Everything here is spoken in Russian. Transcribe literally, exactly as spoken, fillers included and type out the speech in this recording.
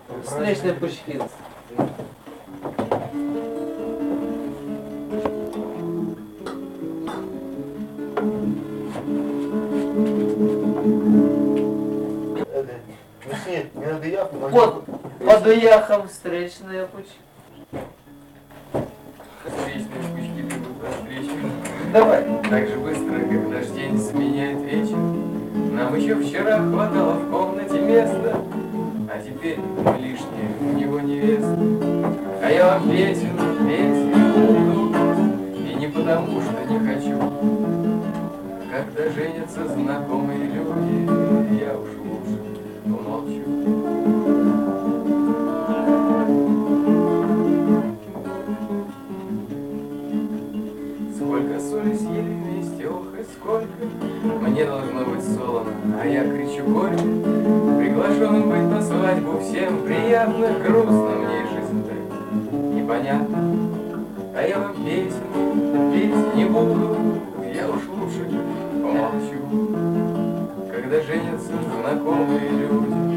Встречные пучки. Вот, под уяхом встречные пучки. Встречные пучки бегут навстречу. Давай. Так же быстро, как наш день сменяет вечер. Нам еще вчера хватало в комнате места, а теперь мы лишние у него невеста. А я вам песен, песен буду, и не потому, что не хочу. Когда женятся знакомые люди, я уж лучше умолчу. Сколько соли съели вместе, ох и сколько. Мне должно быть солоно, а я кричу горько. Приглашенным быть на свадьбу всем приятно, грустно мне жизнь так непонятно. А я вам песен, петь не буду, я уж лучше помолчу. Когда женятся знакомые люди,